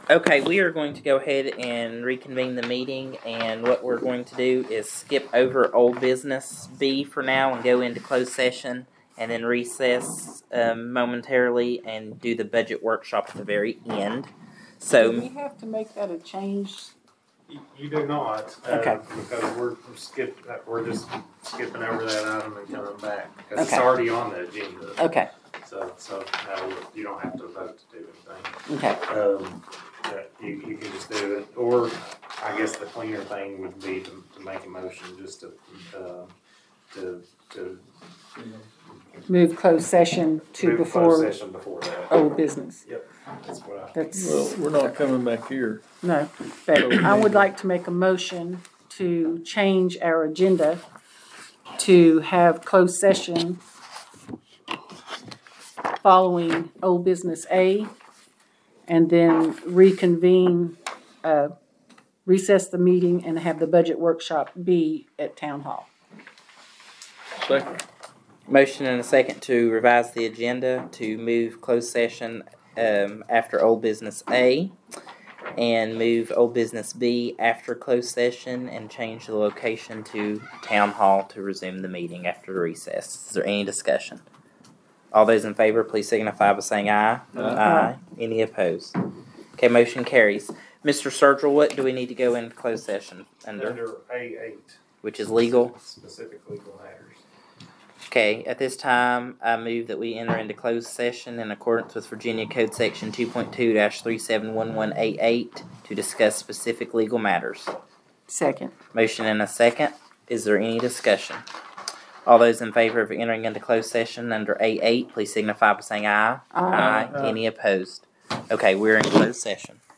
Okay, we are going to go ahead and reconvene the meeting, and what we're going to do is skip over old business B for now and go into closed session, and then recess momentarily and do the budget workshop at the very end. Do we have to make that a change? You do not, Okay. because we're just skipping over that item and coming back, because it's Okay. already on the agenda. Okay, So no, you don't have to vote to do anything. okay. You can just do it, or I guess the cleaner thing would be to make a motion just to Move closed session to move before closed session before that. old business. Yep, that's what I. That's, Well, we're not coming back here. no, but I would like to make a motion to change our agenda to have closed session following old business A, and then reconvene, recess the meeting and have the budget workshop B at Town Hall. Second. Motion and a second to revise the agenda to move closed session after old business A, and move old business B after closed session, and change the location to Town Hall to resume the meeting after the recess. Is there any discussion? All those in favor, please signify by saying aye. Aye. Any opposed? Okay, motion carries. Mr. Sturgill, what do we need to go into closed session under? Under A8. Which is legal? Specific legal matters. Okay, at this time, I move that we enter into closed session in accordance with Virginia Code Section 2.2-371188 to discuss specific legal matters. Second. Motion and a second. Is there any discussion? All those in favor of entering into closed session under A8, please signify by saying aye. Aye. Any opposed? Okay, we're in closed session.